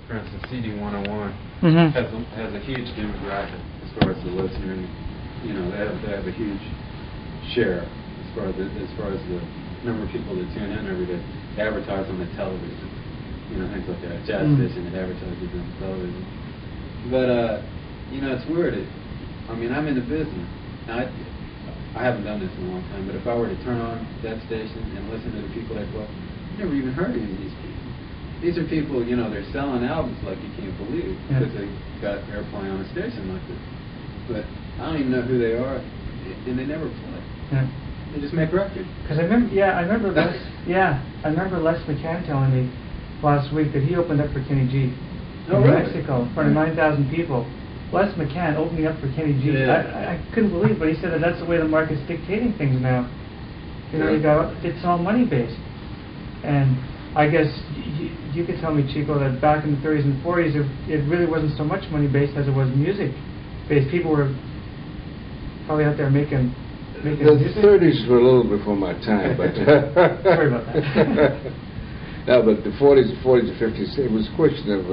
for instance, CD 101 Mm-hmm. has a huge demographic as far as the listener. You know, they have a huge share as far as the number of people that tune in every day. They advertise on the television, you know, things like that. Jazz station that advertises on the television. But you know, it's weird. I mean, I'm in the business. Now, I haven't done this in a long time, but if I were to turn on that station and listen to the people that play, I've never even heard of any of these people. These are people, you know, they're selling albums like you can't believe because they got airplay on a station like this. But I don't even know who they are, and they never play. Yeah. They just make records. Because I remember Les McCann telling me last week that he opened up for Kenny G in Mexico in front of 9,000 people. Les McCann opening up for Kenny G. Yeah. I couldn't believe it, but he said that that's the way the market's dictating things now. You know, it's all money based. And I guess you could tell me, Chico, that back in the 30s and 40s, it really wasn't so much money based as it was music based. People were probably out there making the music. 30s were a little before my time, but sorry about that. No, but the 40s and 50s, it was a question of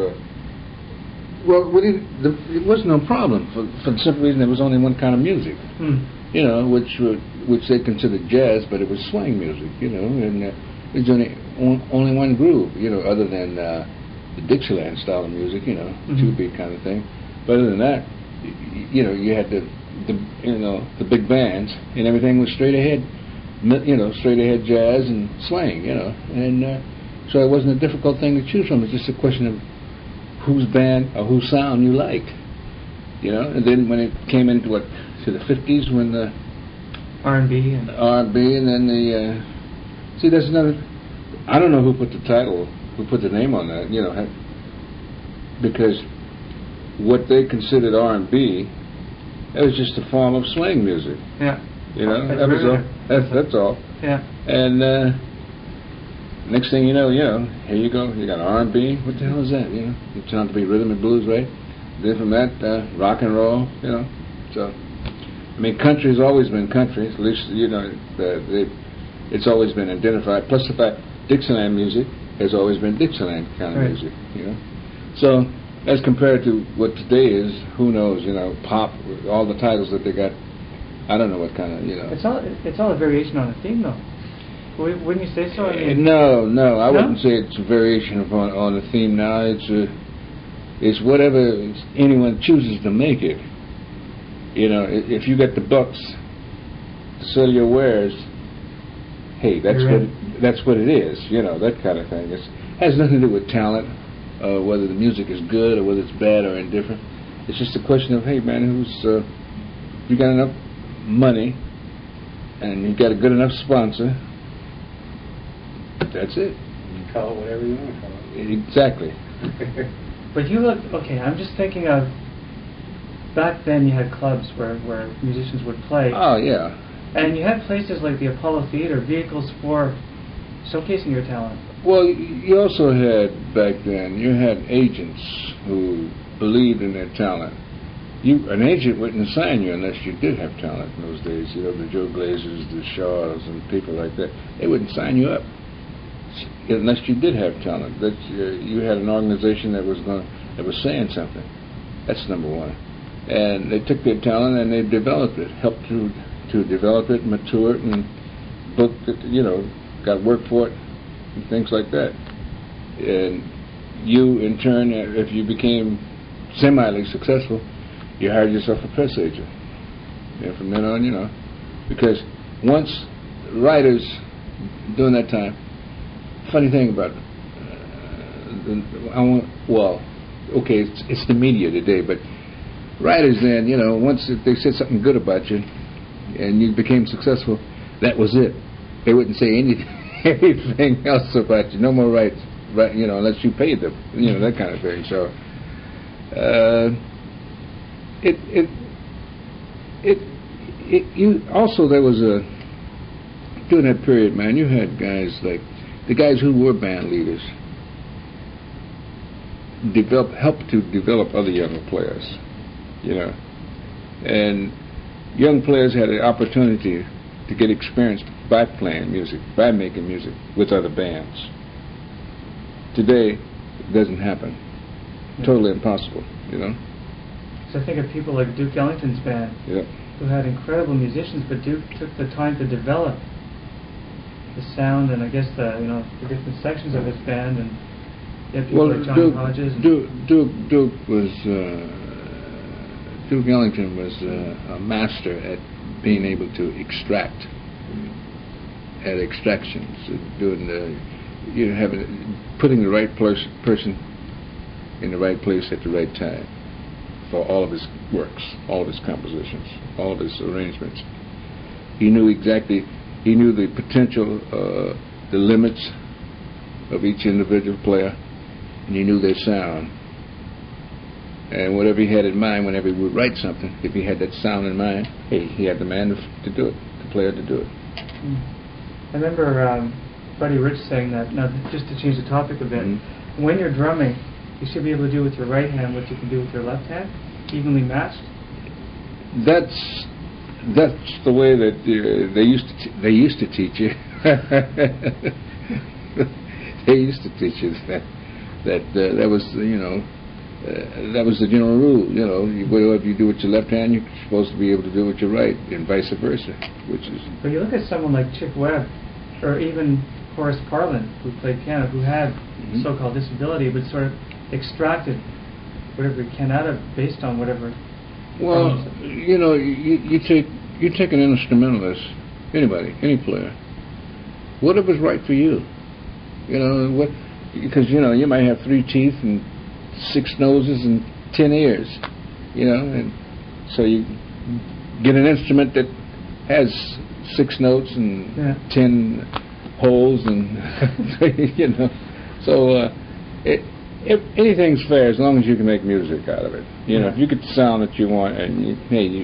it wasn't no problem for the simple reason there was only one kind of music, you know, which they considered jazz, but it was swing music, you know, and there's only one groove, you know, other than the Dixieland style of music, you know, two-beat kind of thing. But other than that, you know, you had the big bands, and everything was straight ahead, you know, straight ahead jazz and swing, you know, and so it wasn't a difficult thing to choose from. It's just a question of whose band or whose sound you liked, you know. And then when it came into to the 50s, when the R&B and then the see, there's another. I don't know who put the name on that, you know, because what they considered R&B, that was just a form of swing music. Yeah. You know, that was all. That's all. Yeah. And next thing you know, here you go. You got R&B. What the hell is that? You know, it turned out to be rhythm and blues, right? Then from that, rock and roll. You know, so I mean, country's always been country. At least you know, it's always been identified. Plus the fact Dixieland music has always been Dixieland kind of music. You know, so as compared to what today is, who knows? You know, pop, all the titles that they got. I don't know what kind of, you know. It's all a variation on a theme, though. Wouldn't you say so? I mean, no, I wouldn't say it's a variation on the theme now. It's whatever anyone chooses to make it. You know, if you got the bucks to sell your wares, hey, that's what it is. You know, that kind of thing. It has nothing to do with talent, whether the music is good or whether it's bad or indifferent. It's just a question of, hey, man, you got enough money and you got a good enough sponsor. That's it. You call it whatever you want to call it. Exactly. But you look, okay, I'm just thinking of, back then you had clubs where musicians would play. Oh, yeah. And you had places like the Apollo Theater, vehicles for showcasing your talent. Well, you also had, back then, you had agents who believed in their talent. An agent wouldn't sign you unless you did have talent in those days. You know, the Joe Glazers, the Shaws, and people like that. They wouldn't sign you up unless you did have talent. That you had an organization that was saying something. That's number one. And they took their talent and they developed it, helped to develop it, mature it, and booked it. You know, got work for it, and things like that. And you, in turn, if you became semi successful, you hired yourself a press agent. And from then on, you know, because once writers during that time, funny thing about it's the media today, but writers then, you know, once they said something good about you and you became successful, that was it. They wouldn't say anything else about you. No more rights, right? You know, unless you paid them. You know, that kind of thing. So. You also, there was during that period, man, you had guys like the guys who were band leaders helped to develop other younger players, you know, and young players had an opportunity to get experience by playing music, by making music with other bands. Today, it doesn't happen. totally impossible, you know. So I think of people like Duke Ellington's band, Yep. who had incredible musicians, but Duke took the time to develop the sound and I guess the different sections of his band, and you have people Well, like Johnny Hodges. And Duke Ellington was a master at being able to extract, at extractions, doing putting the right person in the right place at the right time for all of his works, all of his compositions, all of his arrangements. He knew the potential, the limits of each individual player, and he knew their sound. And whatever he had in mind, whenever he would write something, if he had that sound in mind, hey, he had the man to do it, the player to do it. I remember Buddy Rich saying that, now just to change the topic a bit, when you're drumming, you should be able to do with your right hand what you can do with your left hand, evenly matched. That's the way that they used to teach you. They used to teach you that was that was the general rule. You know, whatever you do with your left hand, you're supposed to be able to do with your right, and vice versa. But you look at someone like Chick Webb, or even Horace Parlan, who played piano, who had so-called disability, but sort of extracted whatever he can out of based on whatever. Well, you know, you take an instrumentalist, anybody, any player, whatever's right for you. You know, because you might have 3 teeth and 6 noses and 10 ears, you know, and so you get an instrument that has 6 notes and 10 holes, and so anything's fair as long as you can make music out of it. You know, if you get the sound that you want, and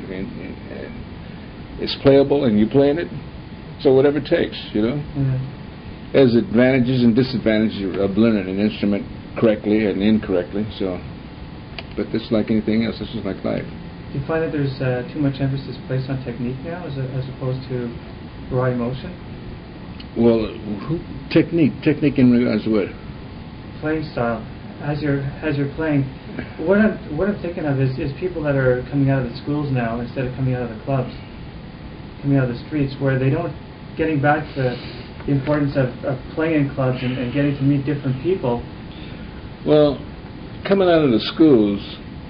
it's playable and you're playing it, so whatever it takes, you know. There's advantages and disadvantages of learning an instrument correctly and incorrectly. So, but it's like anything else. This is like life. Do you find that there's too much emphasis placed on technique now, as opposed to raw emotion? Well, technique in regards to what? Playing style. As you're playing, what I'm thinking of is people that are coming out of the schools now instead of coming out of the clubs, coming out of the streets, where they don't getting back to the importance of playing in clubs and getting to meet different people. Well, coming out of the schools,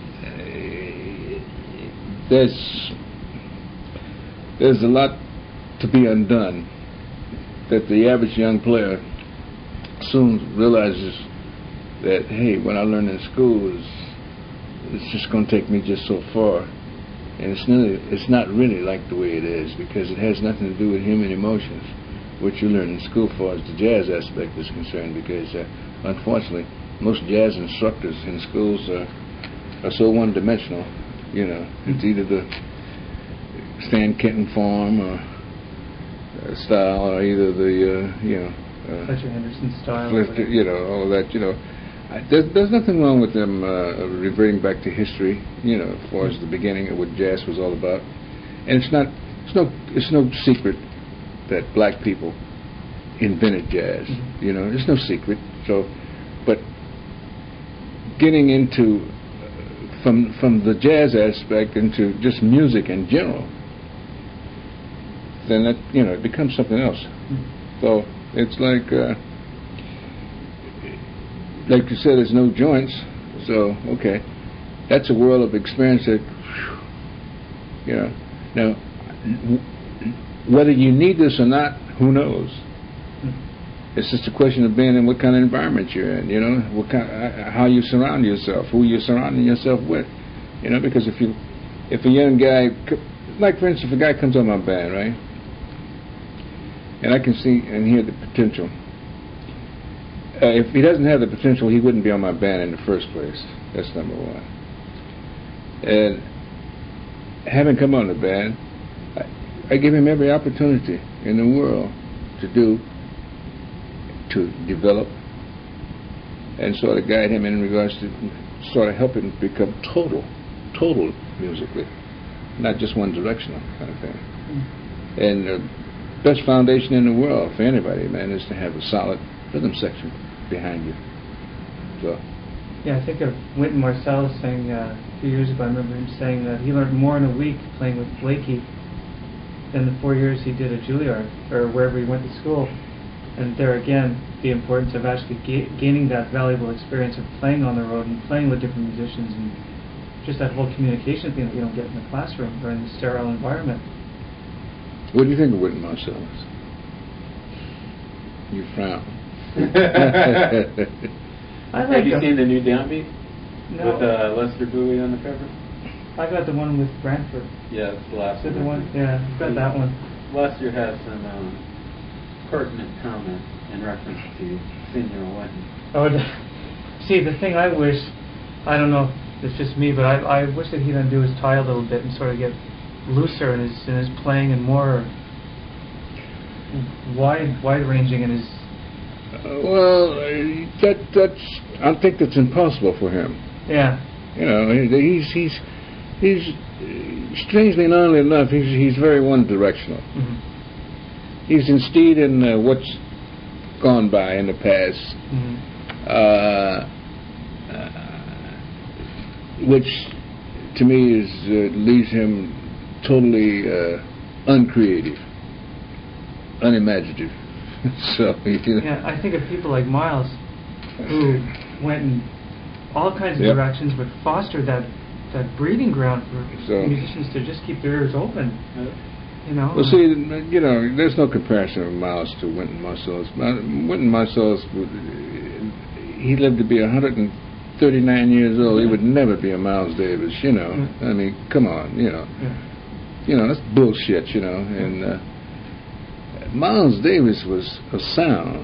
there's a lot to be undone that the average young player soon realizes that, hey, what I learned in school it's just going to take me just so far, and it's not really like the way it is, because it has nothing to do with human emotions, what you learn in school, as far as the jazz aspect is concerned, because unfortunately most jazz instructors in schools are so one-dimensional. You know, it's either the Stan Kenton form or style, or either the Fletcher Henderson style, all of that. There's nothing wrong with them reverting back to history, as far as the beginning of what jazz was all about. And it's no secret that black people invented jazz. It's no secret. So, but getting into from the jazz aspect into just music in general, then that it becomes something else. So it's like you said, there's no joints. So okay, that's a world of experience that now whether you need this or not, who knows? It's just a question of being in what kind of environment you're in, how you surround yourself, who you're surrounding yourself with, because if a young guy, like for instance, if a guy comes on my band, right, and I can see and hear the potential. If he doesn't have the potential, he wouldn't be on my band in the first place. That's number one. And having come on the band, I give him every opportunity in the world to develop and sort of guide him in regards to sort of help him become total musically, not just one directional kind of thing. And the best foundation in the world for anybody, man, is to have a solid rhythm section behind you. So Yeah, I think of Wynton Marsalis saying a few years ago, I remember him saying that he learned more in a week playing with Blakey than the 4 years he did at Juilliard, or wherever he went to school. And there again, the importance of actually gaining that valuable experience of playing on the road and playing with different musicians, and just that whole communication thing that you don't get in the classroom or in the sterile environment. What do you think of Wynton Marsalis? You frown. I like Have you him. seen the new Downbeat? No. With Lester Bowie on the cover? I got the one with Brantford. Yeah, it's the last Is it the one. one? Yeah, I've got that one. Lester has some pertinent comment in reference to Senior Wynton. Oh, see, the thing I wish, I don't know, it's just me, but I wish that he'd undo his tie a little bit and sort of get looser in his playing and more wide ranging in his. Well, that's. I think that's impossible for him. Yeah. You know, he's strangely and oddly enough, he's very one-directional. Mm-hmm. He's instead in what's gone by in the past, Mm-hmm. which to me leaves him totally uncreative, unimaginative. So you know. Yeah, I think of people like Miles, who went in all kinds of Yep. directions, but fostered that breeding ground for So- musicians to just keep their ears open. You know. Well, see, you know, there's no comparison of Miles to Wynton Marsalis. Wynton Marsalis, he lived to be 139 years old. He would never be a Miles Davis, you know. Mm. I mean, come on, you know. Yeah. You know, that's bullshit, you know. And Miles Davis was a sound.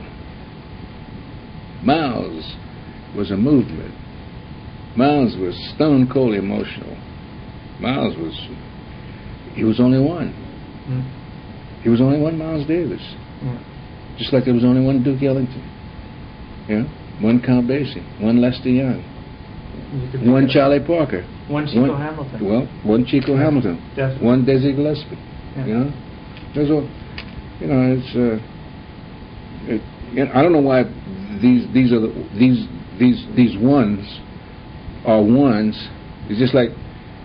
Miles was a movement. Miles was stone cold emotional. Miles was, he was only one. Mm. He was only one Miles Davis. Yeah. Just like there was only one Duke Ellington. You know? One Count Basie. One Lester Young. You could One pick Charlie Parker. One Chico Hamilton. Well, one Chico Hamilton. Definitely. One Dizzy Gillespie. Yeah. You know? There's a, you know, it's you know, I don't know why these are these ones are ones. It's just like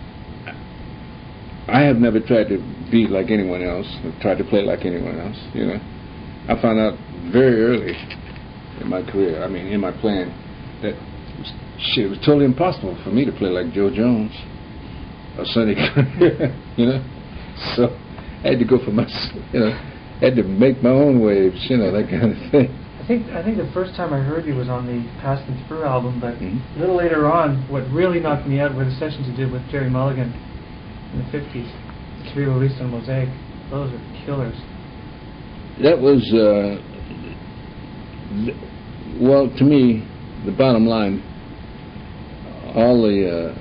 I have never tried to be like anyone else, or tried to play like anyone else, you know. I found out very early in my career, I mean in my playing, that shit, it was totally impossible for me to play like Joe Jones or Sonny Curry, you know. So I had to go for my, you know, I had to make my own waves, you know, that kind of thing. I think the first time I heard you was on the Past and Through album, but Mhm. a little later on, what really knocked me out were the sessions you did with Jerry Mulligan in the 50s, which we released on Mosaic. Those are killers. That was, well, to me, the bottom line, all the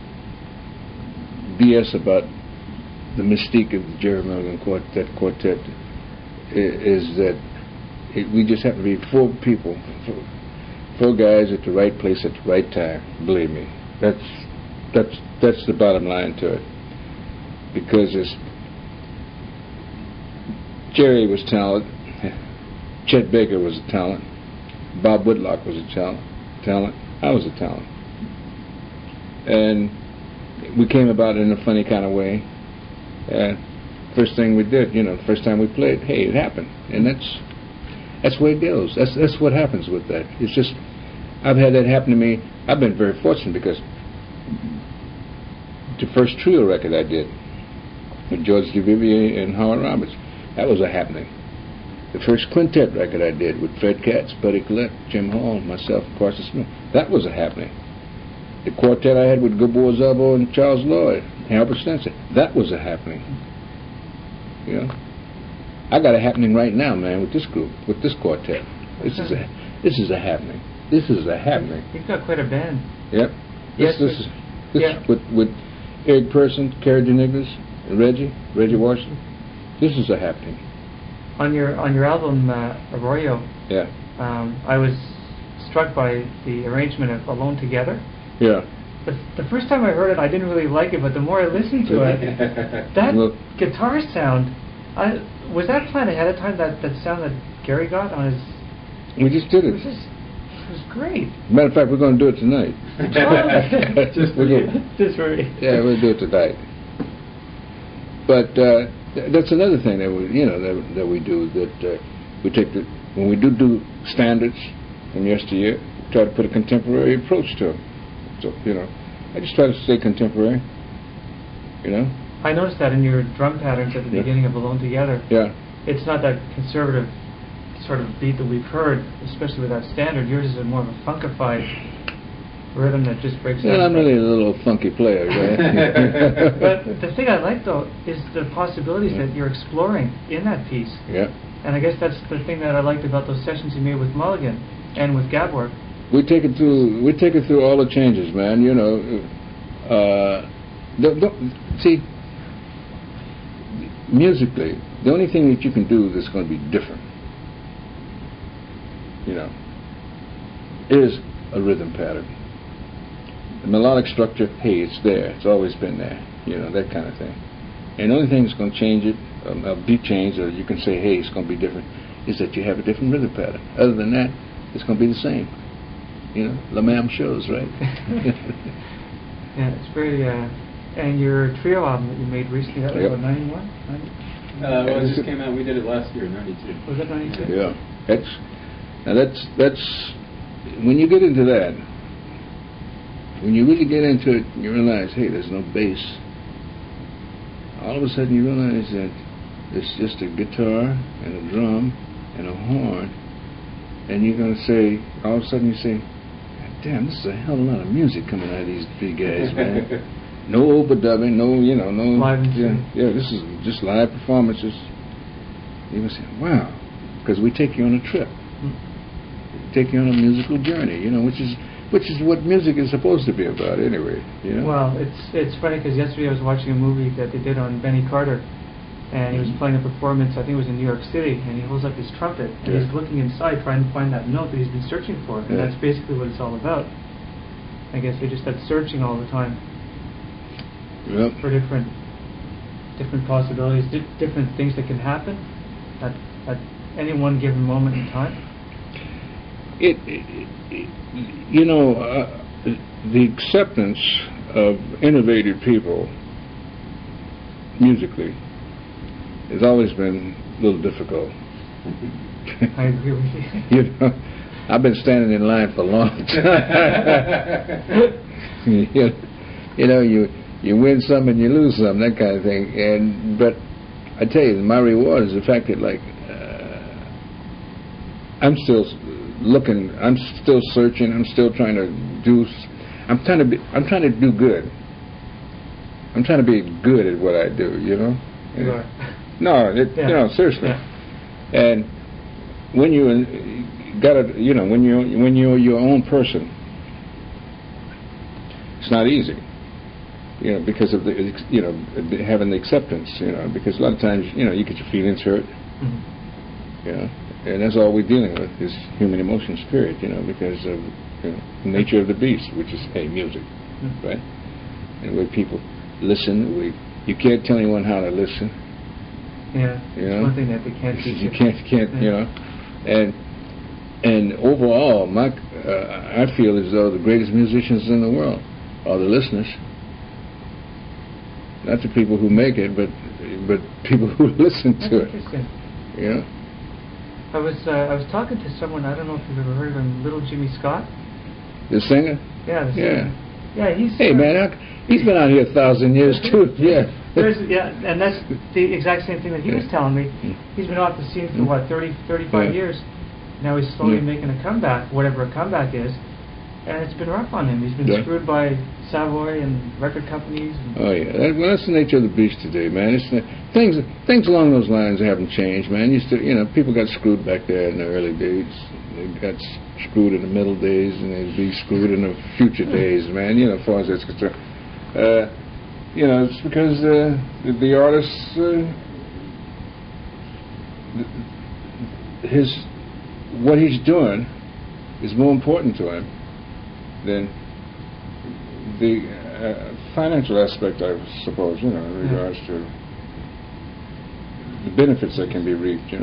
BS about the mystique of the Jerry Mulligan quartet is that we just happen to be four people, four guys at the right place at the right time. Believe me, that's the bottom line to it. Because Jerry was talent, Chet Baker was a talent, Bob Whitlock was a talent, I was a talent, and we came about it in a funny kind of way. First thing we did, you know, first time we played, hey, it happened, and that's the way it goes. That's what happens with that. It's just, I've had that happen to me. I've been very fortunate because the first trio record I did with George Duvivier and Howard Roberts, that was a happening. The first quintet record I did with Fred Katz, Buddy Collette, Jim Hall, myself, and Parson Smith, that was a happening. The quartet I had with Gabor Szabo and Charles Lloyd, Albert Stenson, that was a happening. You know, I got a happening right now, man, with this group, with this quartet. This is a happening. This is a happening. You've got quite a band. Yep. Yes, This yeah. with Eric Persson, Carrie DeNigris, and Reggie Washington. This is a happening. On your album Arroyo, Yeah. I was struck by the arrangement of Alone Together. Yeah. The first time I heard it, I didn't really like it, but the more I listened to it, that Well, guitar sound, was that planned ahead of time, that sound that Gary got on his... we just did It was it. just, was great. Matter of fact, we're going to do it tonight. Just for We're you. gonna- Just right. Yeah, we'll do it tonight. But that's another thing that that we do. That we take when we do standards from yesteryear, we try to put a contemporary approach to them. So I just try to stay contemporary. I noticed that in your drum patterns at the Yeah. beginning of Alone Together. Yeah. It's not that conservative sort of beat that we've heard, especially with that standard. Yours is a more of a funkified rhythm that just breaks Well, down. I'm really a little funky player, right? But the thing I like, though, is the possibilities that you're exploring in that piece. Yeah. And I guess that's the thing that I liked about those sessions you made with Mulligan and with Gabor. We take it through all the changes, man. See, musically, the only thing that you can do that's going to be different, is a rhythm pattern. The melodic structure, hey, it's there. It's always been there. That kind of thing. And the only thing that's going to change it, a beat change, or you can say, hey, it's going to be different, is that you have a different rhythm pattern. Other than that, it's going to be the same. La Mam shows, right? Yeah, it's very... and your trio album that you made recently, that was Yep. what, 91? Well, it just came out. We did it last year, '92. Was that 92? Yeah. That's when you get into that, when you really get into it, you realize, hey, there's no bass. All of a sudden you realize that it's just a guitar and a drum and a horn, and you're going to say, all of a sudden you say, damn, this is a hell of a lot of music coming out of these three guys, man. No overdubbing, no. Live and yeah, this is just live performances. You can say, wow, because we take you on a trip, take you on a musical journey, which is what music is supposed to be about, anyway. Well, it's funny because yesterday I was watching a movie that they did on Benny Carter, and he was playing a performance. I think it was in New York City, and he holds up his trumpet and he's looking inside trying to find that note that he's been searching for, and that's basically what it's all about. I guess you're just that searching all the time. Yep. For different possibilities, different things that can happen at any one given moment in time. The acceptance of innovative people musically has always been a little difficult. I agree with you. I've been standing in line for a long time. You win some and you lose some, that kind of thing. But I tell you, my reward is the fact that, I'm still looking, I'm still searching, I'm still trying to do. I'm trying to do good. I'm trying to be good at what I do. You are. No, seriously. Yeah. And when when you're your own person, it's not easy. Because of having the acceptance. Because a lot of times, you get your feelings hurt. Mm-hmm. And that's all we're dealing with is human emotions, period. Because of the nature of the beast, which is music, right? And the way people listen, you can't tell anyone how to listen. Yeah, it's one thing that they can't teach you. Can't. And overall, I feel as though the greatest musicians in the world are the listeners. Not the people who make it, but people who listen to it. Interesting. I was talking to someone, I don't know if you've ever heard of him, Little Jimmy Scott. The singer? Yeah, the singer. Yeah, he's... Hey, man, he's been out here 1,000 years, too. Yeah. And that's the exact same thing that he was telling me. He's been off the scene for, 35 years. Now he's slowly making a comeback, whatever a comeback is. And it's been rough on him. He's been screwed by Savoy and record companies. Oh, yeah. That's the nature of the beast today, man. Things along those lines haven't changed, man. People got screwed back there in the early days. They got screwed in the middle days, and they'd be screwed in the future days, man, as far as that's concerned. It's because the artist, what he's doing is more important to him than the financial aspect, I suppose, in regards to the benefits that can be reaped,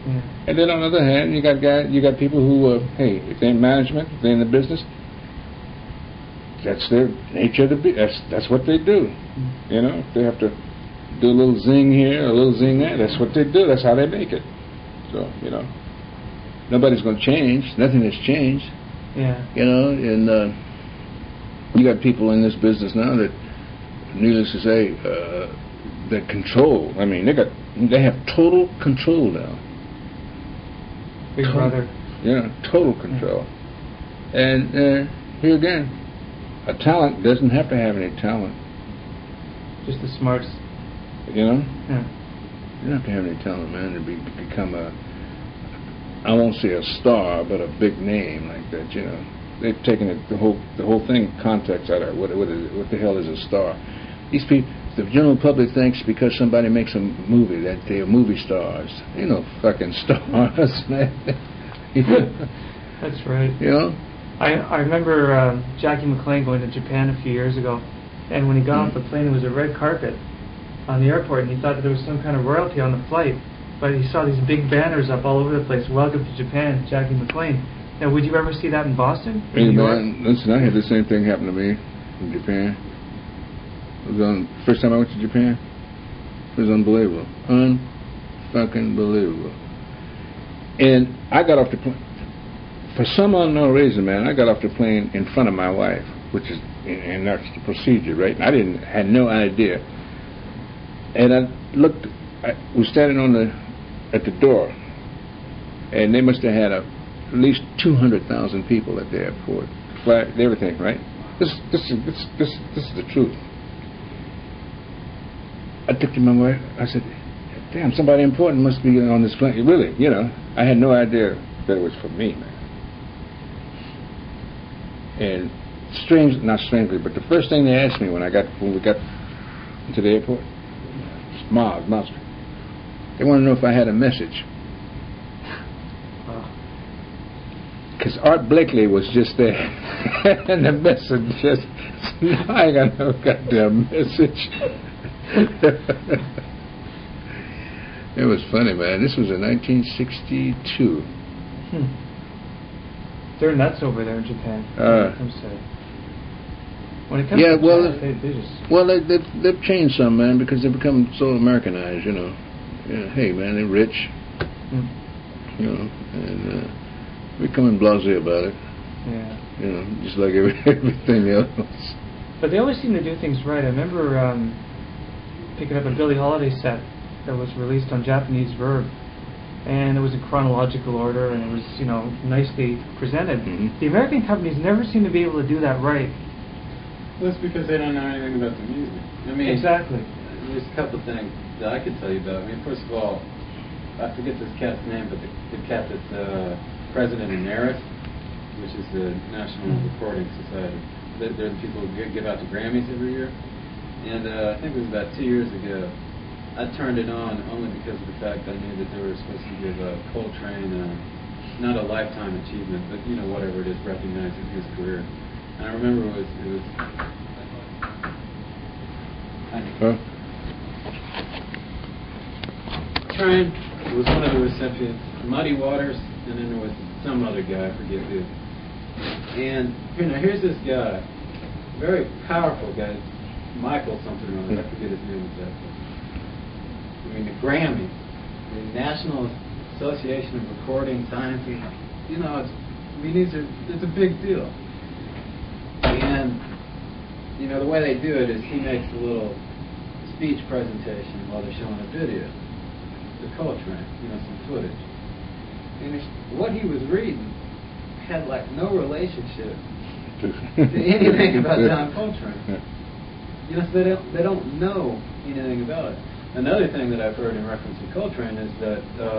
Yeah. And then on the other hand, you got people who, hey, if they're in management, if they're in the business, that's their nature to be. That's what they do. You know, if they have to do a little zing here, a little zing there, that's what they do. That's how they make it. So, you know, nobody's going to change. Nothing has changed. Yeah. You know, and you got people in this business now that, needless to say, that control. I mean, they have total control now. Big Brother. Yeah, total control. And here again, a talent doesn't have to have any talent. Just the smarts. You know? Yeah. You don't have to have any talent, man, to become I won't say a star, but a big name like that, you know. They've taken the whole thing context out of it. What the hell is a star? These people, the general public thinks because somebody makes a movie that they're movie stars. They no fucking stars, man. That's right. You know? I remember Jackie McLean going to Japan a few years ago, and when he got off the plane, there was a red carpet on the airport, and he thought that there was some kind of royalty on the flight, but he saw these big banners up all over the place, "Welcome to Japan, Jackie McLean." Now, would you ever see that in Boston? Hey, man, listen, I had the same thing happen to me in Japan. It was first time I went to Japan. It was unbelievable. Un-fucking believable. And I got off the plane. For some unknown reason, man, I got off the plane in front of my wife, which is, and that's the procedure, right? And I had no idea. And I looked, I was standing at the door, and they must have had at least 200,000 people at the airport, flight, everything, right? This is the truth. I took to my wife. I said, "Damn, somebody important must be on this plane." Really, you know, I had no idea that it was for me, man. And not strangely, but the first thing they asked me when we got to the airport, Miles, they want to know if I had a message. Because Art Blakely was just there, and the message just, I ain't got no goddamn message. It was funny, man. This was in 1962. They're nuts over there in Japan. When it comes yeah, to well, Japan, they just... Well, they've changed some, man, because they've become so Americanized, you know. Yeah, hey, man, they're rich, you know, and becoming blasé about it. Yeah. You know, just like everything else. But they always seem to do things right. I remember picking up a Billie Holiday set that was released on Japanese Verve, and it was in chronological order, and it was, you know, nicely presented. The American companies never seem to be able to do that right. Well, that's because they don't know anything about the music. I mean, exactly. There's a couple of things that I could tell you about. I mean, first of all, I forget this cat's name, but the cat that's president in NARAS, which is the National Recording Society. They're the people who give out the Grammys every year. And I think it was about 2 years ago, I turned it on only because of the fact I knew that they were supposed to give Coltrane not a lifetime achievement, but, you know, whatever it is, recognizing his career. And I remember it was Coltrane was one of the recipients, Muddy Waters, and then there was some other guy, I forget who. And, you know, here's this guy, very powerful guy, Michael something or other, I forget his name exactly. I mean, the Grammy, the National Association of Recording Sciences, you know, it's a big deal. And, you know, the way they do it is he makes a little speech presentation while they're showing a video, the Coltrane, you know, some footage. And what he was reading had like no relationship to anything about John Coltrane. You know, so they don't know anything about it. Another thing that I've heard in reference to Coltrane is that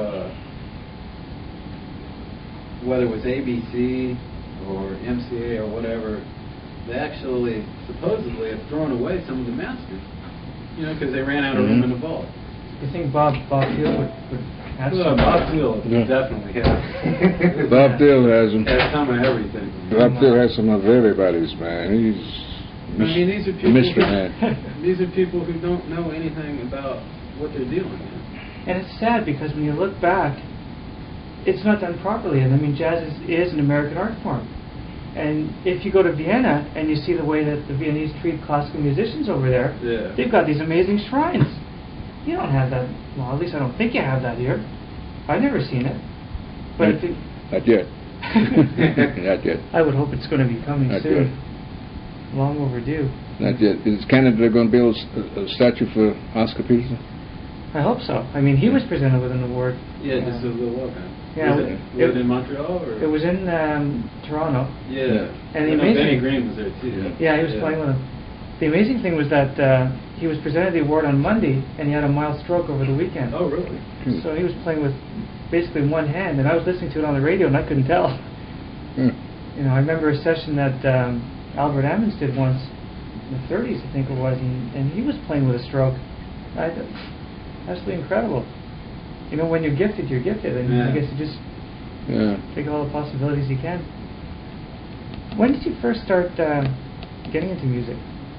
whether it was ABC or MCA or whatever, they actually supposedly have thrown away some of the masters. You know, because they ran out of room in the vault. You think Bob Thiel would have some? Bob Thiel definitely has. Bob Thiel has them. Has some of everything. Bob Thiel has some of everybody's, man. I mean, these are people. Mystery man. These are people who don't know anything about what they're dealing with. And it's sad because when you look back it's not done properly. And I mean, jazz is an American art form. And if you go to Vienna and you see the way that the Viennese treat classical musicians over there, they've got these amazing shrines. You don't have that. Well, at least I don't think you have that here. I've never seen it. But not yet. Not yet. I would hope it's going to be coming not soon. Yet. Long overdue. Not yet. Is Canada going to build a statue for Oscar Peterson? I hope so. I mean, he was presented with an award. Yeah, just a little while ago. Yeah, was it in Montreal or? It was in Toronto. Yeah. And the Benny Green was there too. Yeah, he was playing with him. The amazing thing was that he was presented the award on Monday, and he had a mild stroke over the weekend. Oh, really? So he was playing with basically one hand, and I was listening to it on the radio, and I couldn't tell. You know, I remember a session that Albert Ammons did once in the 30s, I think it was, and he was playing with a stroke. Absolutely incredible. You know, when you're gifted, and I guess you just take all the possibilities you can. When did you first start getting into music?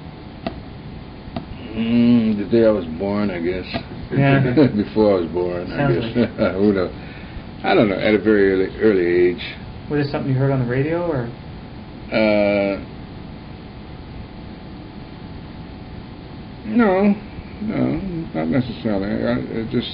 The day I was born, I guess. Yeah. Before I was born, I Sounds guess. like Who knows? I don't know. At a very early age. Was it something you heard on the radio, or? No, not necessarily. I just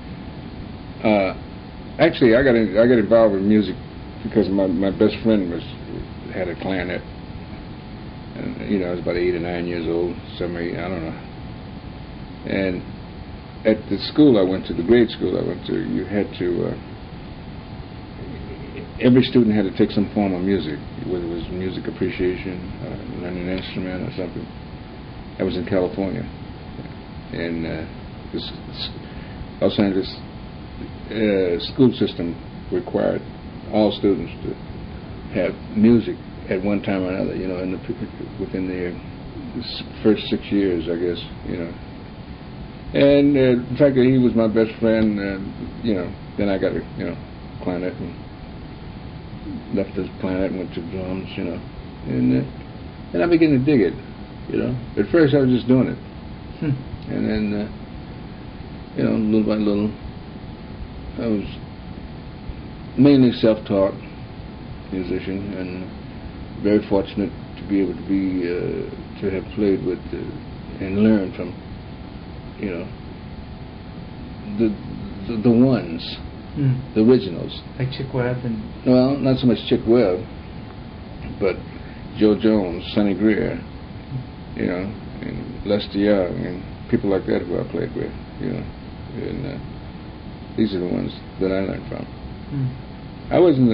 actually I got involved with music because my best friend had a clarinet, and you know I was about 8 or 9 years old, 7 or 8, I don't know. And at the school I went to, the grade school I went to, you had to every student had to take some form of music, whether it was music appreciation, learning an instrument or something. That was in California, and this Los Angeles school system required all students to have music at one time or another. You know, within the first 6 years, I guess. You know, and the fact that he was my best friend, you know, then I got a clarinet and left the clarinet and went to drums. You know, and I began to dig it. You know, at first I was just doing it, and then you know, little by little, I was mainly self-taught musician, and very fortunate to be able to be to have played with and learned from, you know, the ones, the originals, like Chick Webb and. Well, not so much Chick Webb, but Joe Jones, Sonny Greer. You know, and Lester Young, and people like that who I played with, you know, and these are the ones that I learned from. I wasn't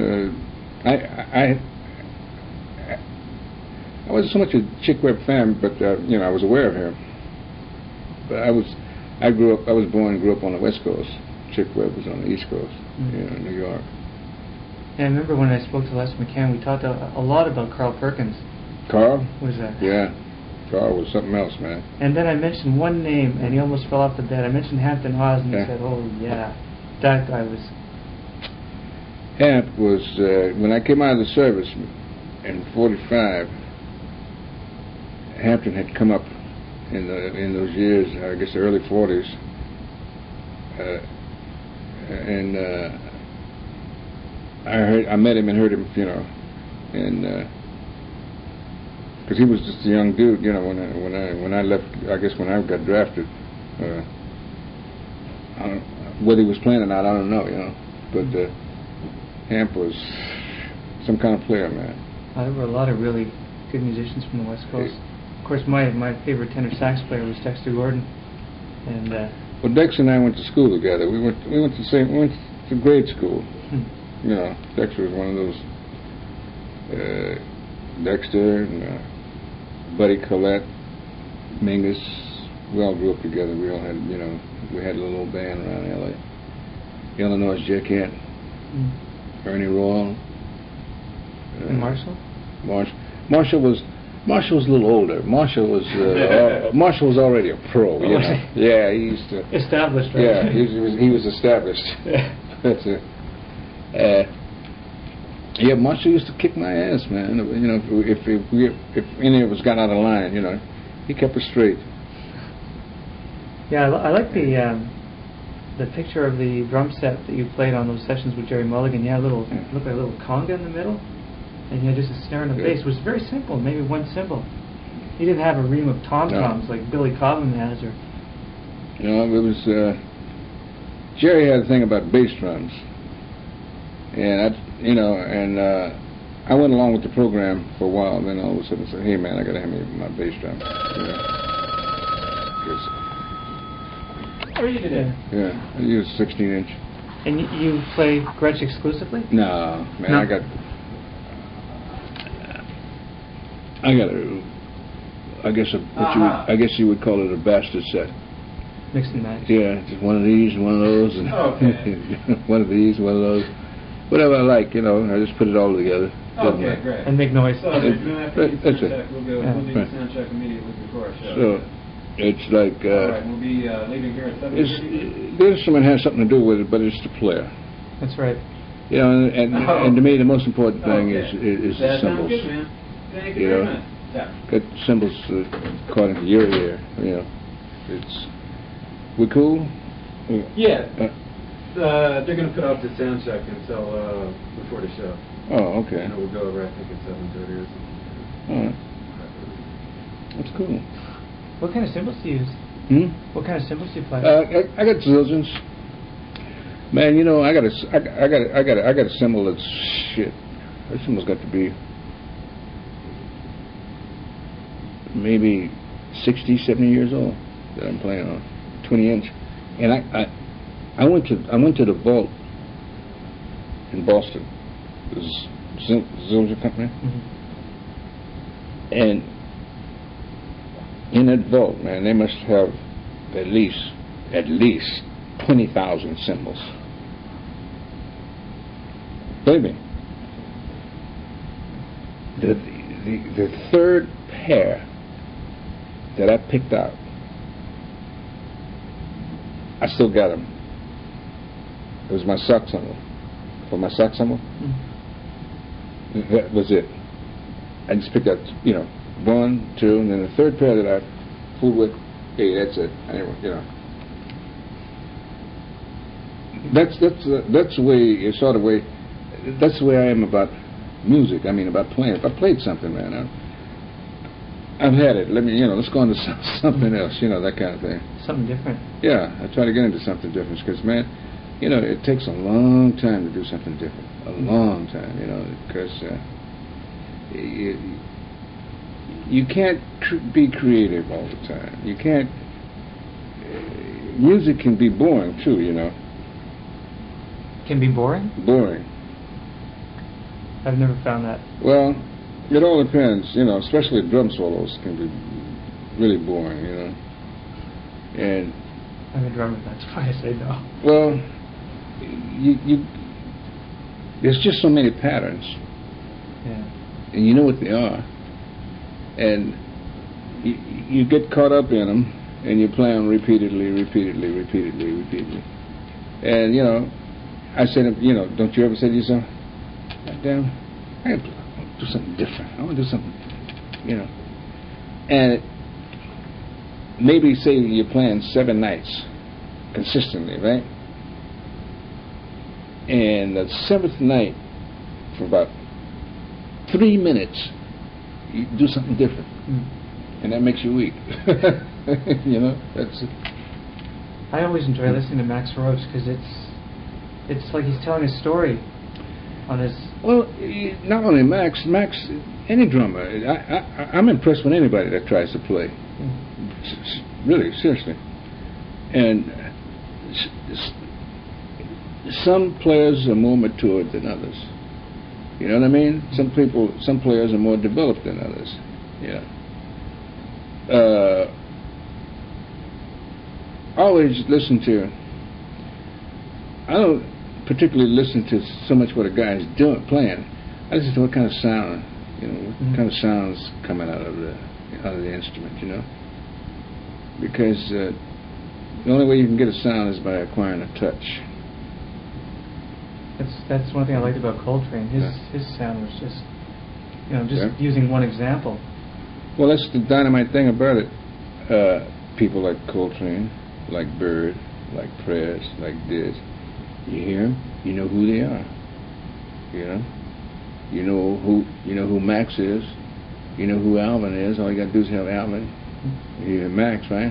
I wasn't so much a Chick Webb fan, but you know, I was aware of him. But I was born and grew up on the West Coast. Chick Webb was on the East Coast, you know, in New York. Yeah, I remember when I spoke to Les McCann, we talked a lot about Carl Perkins. Carl? What was that? Yeah. Carl was something else, man. And then I mentioned one name, and he almost fell off the bed. I mentioned Hampton Hawes, and he said, "Oh yeah, that guy was." Hamp was when I came out of the service in '45. Hampton had come up in those years, I guess the early '40s, and I met him and heard him, you know, and. Because he was just a young dude, you know. When I left, I guess when I got drafted, whether he was playing or not, I don't know, you know. But Hamp was some kind of player, man. There were a lot of really good musicians from the West Coast. Of course, my favorite tenor sax player was Dexter Gordon, and. Well, Dex and I went to school together. We went to grade school. You know, Dexter was one of those. Dexter and Buddy Collette, Mingus, we all grew up together. We all had, you know, we had a little old band around L.A. Illinois Jack Ant, Ernie Royal. And Marshall? Marshall was a little older. Marshall was already a pro. You know? Yeah, he used to established. Right? Yeah, he was established. That's it. Yeah, Marshall used to kick my ass, man. You know, if any of us got out of line, you know, he kept us straight. Yeah, I like the the picture of the drum set that you played on those sessions with Jerry Mulligan. You had a little, looked like a little conga in the middle, and you had just a snare and a bass. It was very simple, maybe one cymbal. You didn't have a ream of tom-toms like Billy Cobham has, or... You know, it was... Jerry had a thing about bass drums. And, I went along with the program for a while, and then all of a sudden I said, hey, man, I got to have me my bass drum. Oh, you did it? Yeah, I used 16-inch. And you play Gretsch exclusively? No, man, No? I got I guess you would call it a bastard set. Mix and match? Yeah, just one of these and one of those, and one of these, one of those. Whatever I like, I just put it all together. Doesn't matter. Great. And make noise. So, after you That's sound it. check, we'll do the sound check immediately before our show. So, it's like... all right, we'll be leaving here at 7:30. the instrument has something to do with it, but it's the player. That's right. And to me, the most important thing is the that symbols. sounds good, man. Thank you very much. Yeah. Got symbols according to your ear. It's... We cool? Yeah. They're going to put off the sound check until before the show. Oh, okay. And we'll go over, I think, at 7:30 or something. All right. That's cool. What kind of cymbals do you use? What kind of cymbals do you play? I got zildjians. Man, I got a cymbal that's shit. That cymbal's got to be maybe 60, 70 years old that I'm playing on, 20-inch. And I went to the vault in Boston. It was Zildjian Company. And in that vault, man, they must have at least 20,000 cymbals. Believe me. The third pair that I picked out, I still got them. It was my sock cymbal. For my sock cymbal, that was it. I just picked out, 1, 2, and then the third pair that I fooled with, hey, that's it. That's the way, that's the way I am about music. I mean, about playing. If I played something, man, I've had it. Let's go on to something else, that kind of thing. Something different. Yeah, I try to get into something different because, man, it takes a long time to do something different. A long time, because you can't be creative all the time. You can't... music can be boring, too, Can be boring? Boring. I've never found that. Well, it all depends, especially drum solos can be really boring, And... I'm a drummer, that's why I say no. Well, there's just so many patterns. Yeah. And you know what they are. And you get caught up in them, and you play them repeatedly. And, I say, don't you ever say to yourself, God damn, I want to do something different. I want to do something, And maybe say you're playing 7 nights consistently, right? And the 7th night, for about 3 minutes, you do something different. And that makes you weak. That's it. I always enjoy listening to Max Roach because it's like he's telling a story on his... Well, not only Max, any drummer. I'm impressed with anybody that tries to play. Really, seriously. And some players are more matured than others. You know what I mean? Some players are more developed than others. Yeah. I always listen to... I don't particularly listen to so much what a guy is playing. I listen to what kind of sound, what kind of sounds coming out of the instrument, Because the only way you can get a sound is by acquiring a touch. That's one thing I liked about Coltrane. His sound was just, using one example. Well, that's the dynamite thing about it. People like Coltrane, like Bird, like Press, like this. You hear them, you know who they are. You know who Max is. You know who Alvin is. All you got to do is have Alvin. You hear Max, right?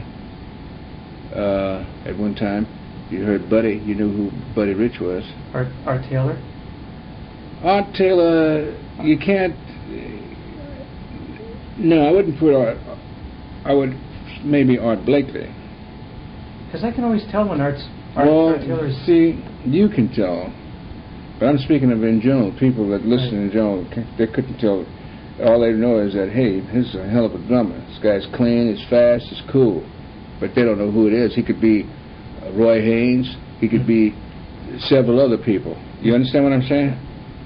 At one time, you heard Buddy. You knew who Buddy Rich was. Art Taylor. Art Taylor, you can't. No, I wouldn't put Art. I would maybe Art Blakely. Because I can always tell when Art Taylor's... see, you can tell. But I'm speaking of in general, people that listen in general, they couldn't tell. All they know is that, hey, this is a hell of a drummer. This guy's clean, he's fast, he's cool. But they don't know who it is. He could be Roy Haynes. He could be several other people. You understand what I'm saying?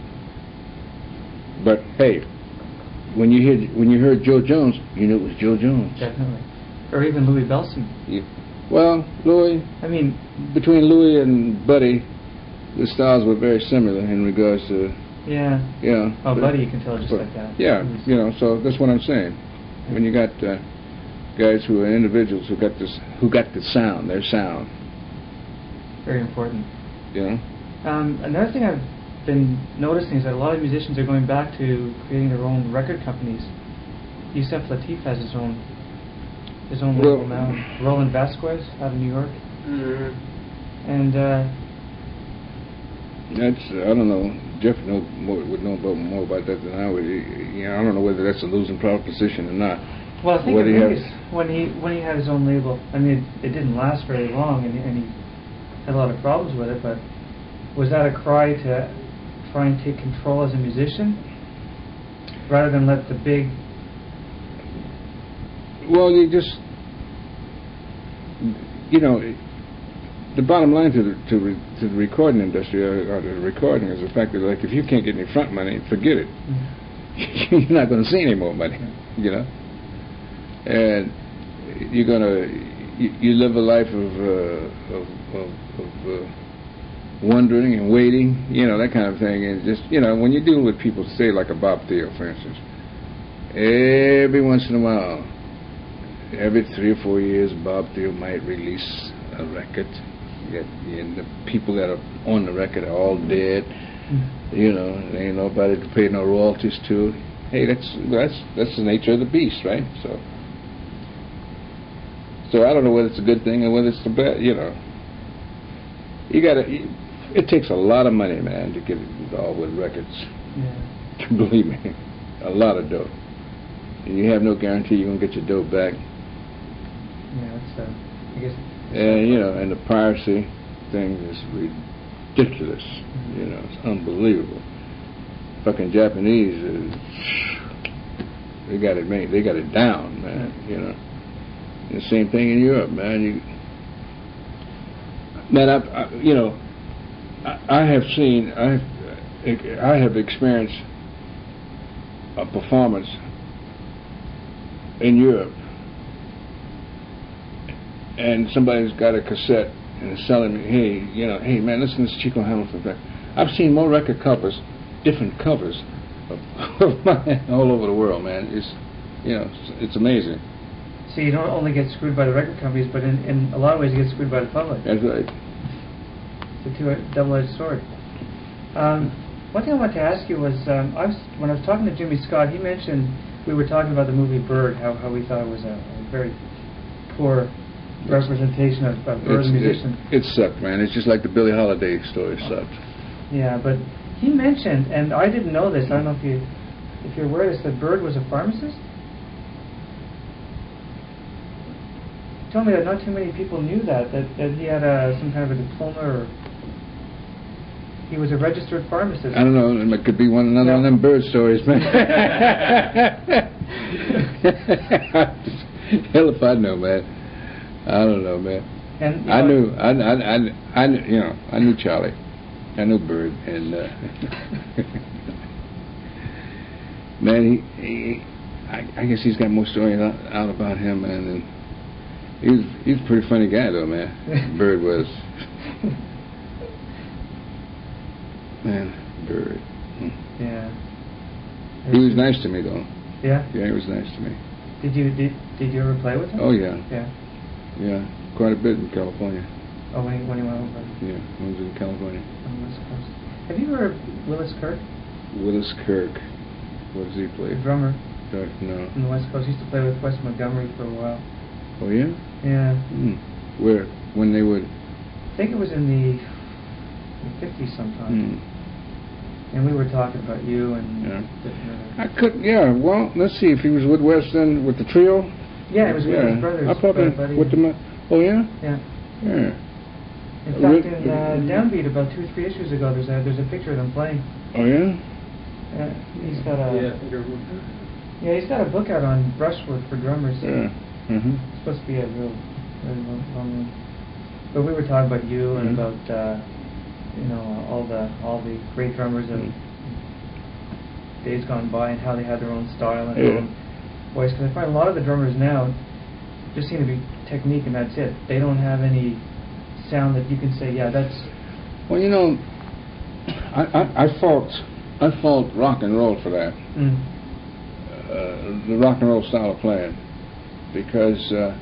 But hey, when you heard Joe Jones, you knew it was Joe Jones. Definitely. Or even Louis Bellson. Well, Louis. I mean, between Louis and Buddy, the styles were very similar in regards to. Yeah. Yeah. Oh, Buddy, you can tell just like that. Yeah, so that's what I'm saying. Yeah. When you got guys who are individuals who got the sound, their sound. Very important. Yeah. Another thing I've been noticing is that a lot of musicians are going back to creating their own record companies. Yusef Lateef has his own label now. Roland Vasquez out of New York. Mm-hmm. And that's I don't know. Jeff would know more about that than I would. I don't know whether that's a losing proposition or not. Well, I think when he had his own label, I mean, it didn't last very long, and he had a lot of problems with it. But was that a cry to try and take control as a musician, rather than let the big? Well, the bottom line to the recording industry or the recording is the fact that, like, if you can't get any front money, forget it. Mm-hmm. You're not going to see any more money, and you're gonna you live a life of wondering and waiting, that kind of thing, and just when you're dealing with people, say like a Bob Thiel, for instance, every once in a while, every 3 or 4 years, Bob Thiel might release a record. And the people that are on the record are all dead. There ain't nobody to pay no royalties to. Hey, that's the nature of the beast, right? So I don't know whether it's a good thing or whether it's the bad. It takes a lot of money, man, to get involved with records. Yeah. Believe me, a lot of dough. And you have no guarantee you're gonna get your dough back. Yeah, that's I guess. And the piracy thing is ridiculous. It's unbelievable. Fucking Japanese, they got it made. They got it down, man. And the same thing in Europe, man. I have experienced a performance in Europe, and somebody's got a cassette and is selling me, hey man, listen to this Chico Hamilton thing. I've seen more record covers, different covers of mine all over the world, man. It's amazing. So you don't only get screwed by the record companies, but in a lot of ways you get screwed by the public. That's right. It's a double-edged sword. One thing I wanted to ask you was, when I was talking to Jimmy Scott, he mentioned, we were talking about the movie Bird, how we thought it was a very poor representation of Bird the musician. It sucked, man. It's just like the Billie Holiday story sucked. Yeah, but he mentioned, and I didn't know this, I don't know if you're aware of this, that Bird was a pharmacist? He told me that not too many people knew that he had some kind of a diploma, or he was a registered pharmacist. I don't know, it could be one of them Bird stories, man. Hell if I know, man. I don't know, man. And I knew Charlie. I knew Bird, and man, I guess he's got more stories out about him, man. And he's a pretty funny guy, though, man. Bird was. Man, Bird. Yeah. He was nice to me, though. Yeah. Yeah, he was nice to me. Did you ever play with him? Oh yeah. Yeah. Yeah, quite a bit in California. Oh, when he went over Yeah, when he was in California. on the West Coast. Have you heard of Willis Kirk, Willis Kirk. What does he play? the drummer No. from the West Coast? He used to play with Wes Montgomery for a while. Oh, yeah? Yeah. Where? When they would... I think it was in the 50s sometime. And we were talking about you and Yeah. different I couldn't, yeah, well, let's see, if he was with Wes then, with the trio? Yeah, it was with his brothers. I probably, buddy. with the, oh, yeah? Yeah. Yeah. In fact, in Downbeat about 2 or 3 issues ago, there's a picture of them playing. Oh, yeah? He's got a Yeah, I think I remember that. yeah, he's got a book out on brushwork for drummers. Yeah. Mm-hmm. It's supposed to be a real long. But we were talking about you and Mhm. about all the great drummers of days gone by and how they had their own style and their Yeah. own voice. Because I find a lot of the drummers now just seem to be technique and that's it. They don't have any sound that you can say, yeah, that's. Well, you know, I fault rock and roll for that. The rock and roll style of playing, because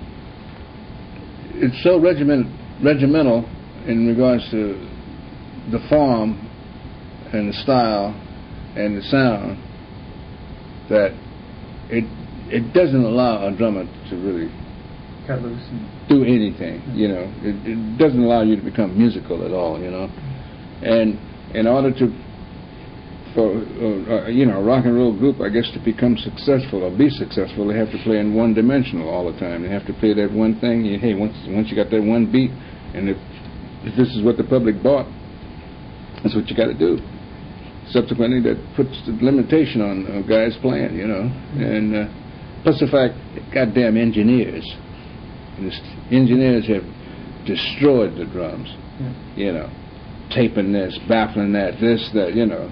it's so regimental in regards to the form and the style and the sound that it doesn't allow a drummer to really Cut loose and do anything, you know. It doesn't allow you to become musical at all, you know. And in order for a rock and roll group, I guess, to become successful or be successful, they have to play in one dimensional all the time. They have to play that one thing. Hey, once you got that one beat, and if this is what the public bought, that's what you got to do. Subsequently, that puts the limitation on guys playing, you know. And plus the fact, goddamn engineers. And engineers have destroyed the drums, you know, taping this, baffling that, this, that, you know.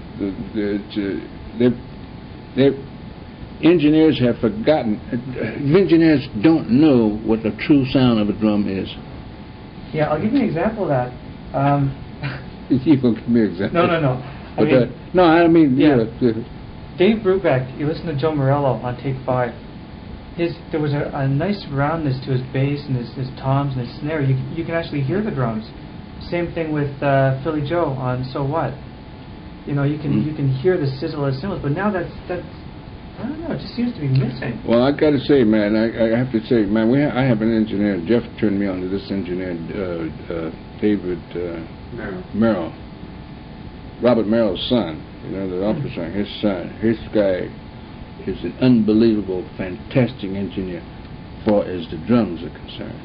Engineers have forgotten. Engineers don't know what the true sound of a drum is. yeah, I'll give you an example of that. You can give me an example. No. I mean, Yeah. yeah. Dave Brubeck, you listen to Joe Morello on Take 5. There was a nice roundness to his bass and his toms and his snare. You can actually hear the drums. Same thing with Philly Joe on So What. You know, you can hear the sizzle of the cymbals, but now that's I don't know. It just seems to be missing. Well, I got to say, man, I have to say, man, I have an engineer. Jeff turned me on to this engineer, David Merrill, Robert Merrill's son. You know, the opera singer, his son. His guy is an unbelievable, fantastic engineer, as the drums are concerned.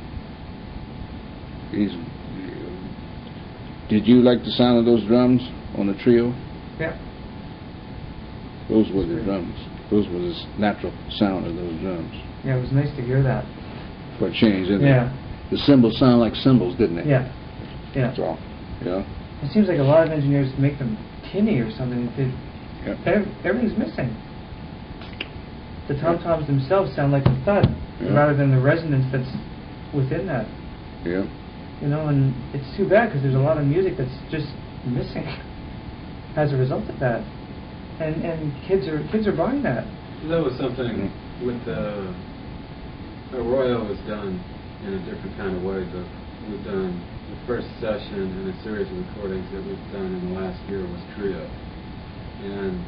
Did you like the sound of those drums on the trio? Yeah. Those were the drums. Those were the natural sound of those drums. Yeah, it was nice to hear that. For a change, didn't Yeah. it? The cymbals sound like cymbals, didn't they? Yeah. Yeah. That's all. Yeah. It seems like a lot of engineers make them tinny or something. Yeah. Everything's missing. The tom-toms themselves sound like a thud Yeah. rather than the resonance that's within that. Yeah. You know, and it's too bad because there's a lot of music that's just missing as a result of that. And kids are buying that. That was something with the Arroyo was done in a different kind of way, but we've done the first session in a series of recordings that we've done in the last year was trio. And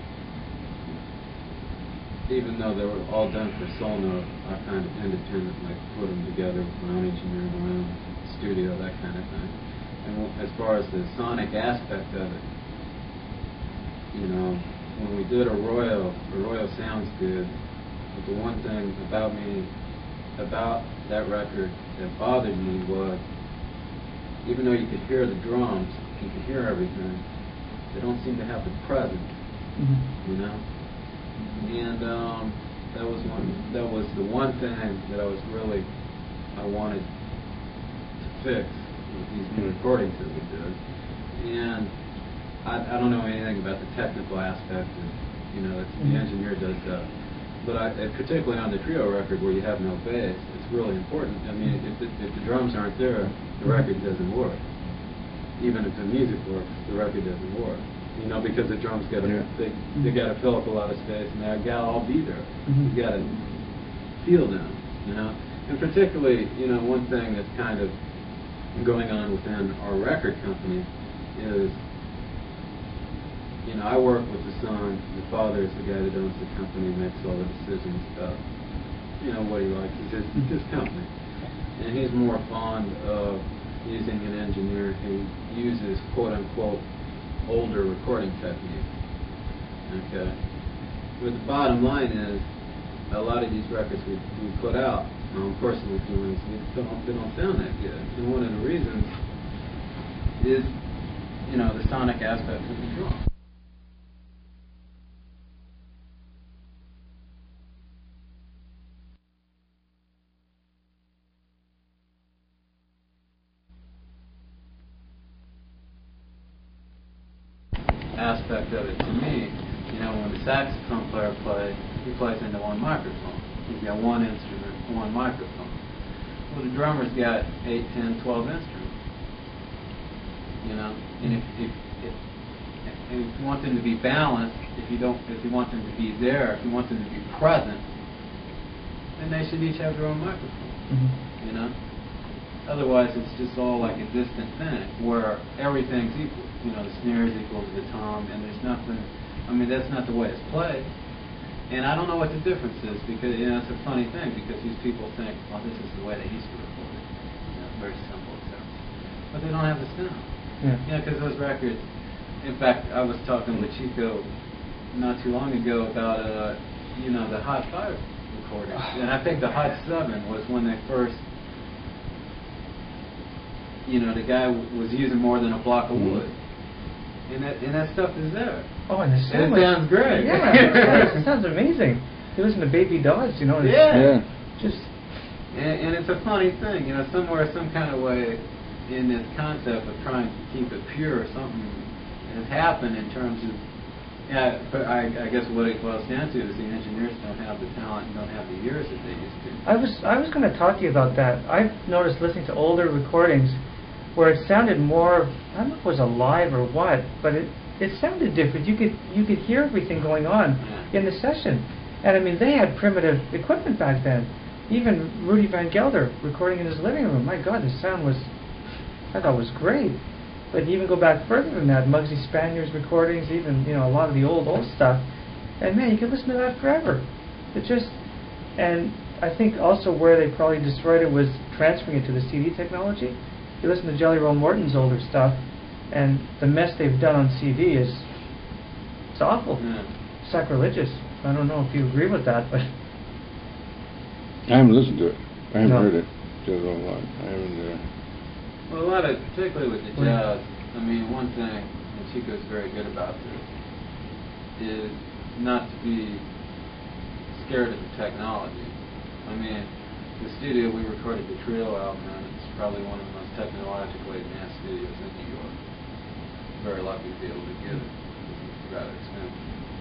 even though they were all done for Solno, I kind of independently put them together with my own engineering, my own studio, that kind of thing. And as far as the sonic aspect of it, you know, when we did Arroyo sounds good, but the one thing about that record that bothered me was, even though you could hear the drums, you could hear everything, they don't seem to have the presence, you know? And that was the one thing that I wanted to fix with these new recordings that we did. And I don't know anything about the technical aspect of, you know, the engineer does that. But particularly on the trio record where you have no bass, it's really important. I mean, if the drums aren't there, the record doesn't work. Even if the music works, the record doesn't work. You know, because the drums they got to fill up a lot of space, and they got to all be there. You got to feel them, you know. And particularly, you know, one thing that's kind of going on within our record company is, you know, I work with the son. The father is the guy that owns the company and makes all the decisions about, you know, what he likes. It's his company. And he's more fond of using an engineer who uses quote-unquote older recording technique. Okay? But the bottom line is, a lot of these records we put out, of course we're doing, they don't sound that good. And one of the reasons is, you know, the sonic aspect of the drum. Aspect of it to me, you know, when the saxophone player plays, he plays into one microphone. He's got one instrument, one microphone. Well, the drummer's got 8, 10, 12 instruments. You know, and if you want them to be balanced, if you want them to be there, if you want them to be present, then they should each have their own microphone. Mm-hmm. You know. Otherwise, it's just all like a distant thing where everything's equal. You know, the snare is equal to the tom, and there's nothing. I mean, that's not the way it's played. And I don't know what the difference is because, you know, it's a funny thing because these people think, well, this is the way they used to record it. You know, very simple, etc. But they don't have the sound. Yeah. You know, because those records. In fact, I was talking with Chico not too long ago about, you know, the Hot 5 recordings, and I think the Hot 7 was when they first. You know, the guy was using more than a block of wood. And that stuff is there. Oh, and it sounds great. Yeah, it sounds amazing. You listen to Baby Dodds, you know. Yeah. Just. And it's a funny thing, you know, somewhere, some kind of way in this concept of trying to keep it pure, something has happened in terms of, yeah, but I guess what it boils down to is the engineers don't have the talent and don't have the ears that they used to. I was going to talk to you about that. I've noticed listening to older recordings where it sounded more, I don't know if it was alive or what, but it sounded different. You could hear everything going on in the session. And I mean, they had primitive equipment back then. Even Rudy Van Gelder recording in his living room, my God, the sound was, I thought was great. But even go back further than that, Muggsy Spaniard's recordings, even, you know, a lot of the old stuff. And man, you could listen to that forever. It just, and I think also where they probably destroyed it was transferring it to the CD technology. You listen to Jelly Roll Morton's older stuff, and the mess they've done on CD is, it's awful. Yeah. Sacrilegious. I don't know if you agree with that, but I haven't listened to it. I haven't heard it. I haven't. Well, a lot of, particularly with the jazz, I mean, one thing that Chico's very good about this is not to be scared of the technology. I mean, the studio we recorded the Trio album in, it's probably one of the most technologically advanced studios in New York. Very lucky to be able to get it. It's rather expensive.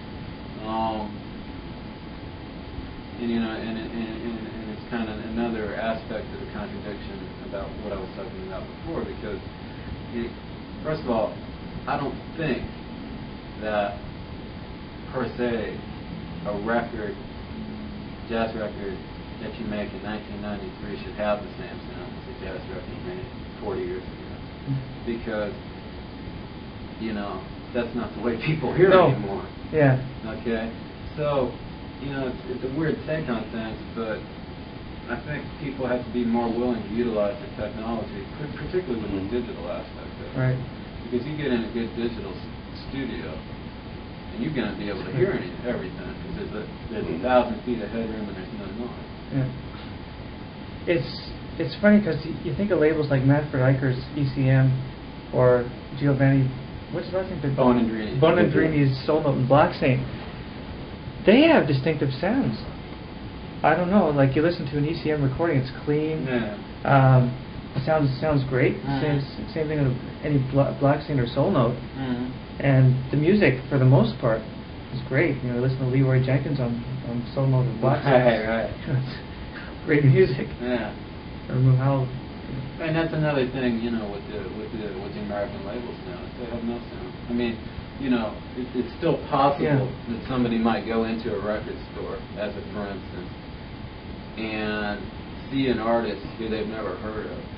And you know, and it's kind of another aspect of the contradiction about what I was talking about before, because first of all, I don't think that per se a record, jazz record that you make in 1993 should have the same sound as a jazz record made 40 years ago, because you know that's not the way people hear anymore. Yeah. Okay. So, you know, it's a weird take on things, but I think people have to be more willing to utilize the technology, particularly with the digital aspect of it. Right. Because you get in a good digital studio, and you're going to be able to hear everything, because there's 1,000 feet of headroom and there's no noise. Yeah. It's funny because you think of labels like Manfred Eicher's ECM or Giovanni, what's his last name? Bonandrini. Bonandrini's Soul Note and Black Saint. They have distinctive sounds. I don't know, like you listen to an ECM recording, it's clean. Yeah. It sounds great. Same thing with any Black Saint or Soul Note. And the music, for the most part, is great. You know, listen to Leroy Jenkins on Soul Note and Black Saint. Right. It's great music. Yeah. Or how. And that's another thing, you know, with the American labels now. They have no sound. I mean, you know, it's still possible that somebody might go into a record store, as a for instance, and see an artist who they've never heard of,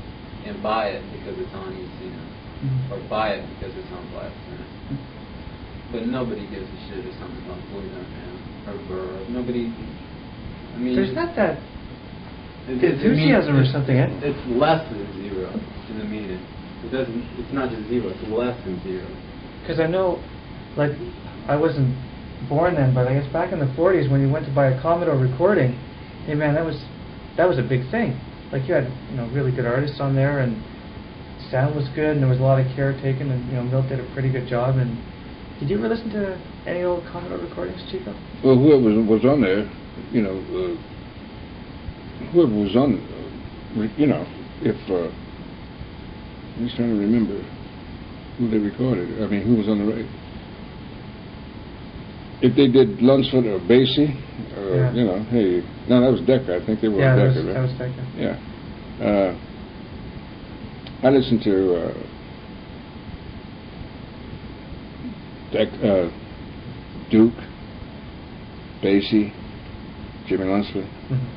and buy it because it's on ECM, or buy it because it's on Black Center. But nobody gives a shit if something's on Boys on Ham or Burr. Nobody. I mean, there's not that enthusiasm or something. It's less than zero in the meeting. It doesn't. It's not just zero. It's less than zero. Because I know, like, I wasn't born then, but I guess back in the 40s when you went to buy a Commodore recording, hey man, that was a big thing. Like you had really good artists on there, and sound was good, and there was a lot of care taken, and Milt did a pretty good job. And did you ever listen to any old Commodore recordings, Chico? Well, whoever was on there, whoever was on, if I'm just trying to remember who they recorded. I mean, who was on the radio? If they did Lunsford or Basie, hey, no, that was Decca. I think they were on Decca, right? That was Decca. Yeah. I listened to Duke, Basie, Jimmy Lunsford,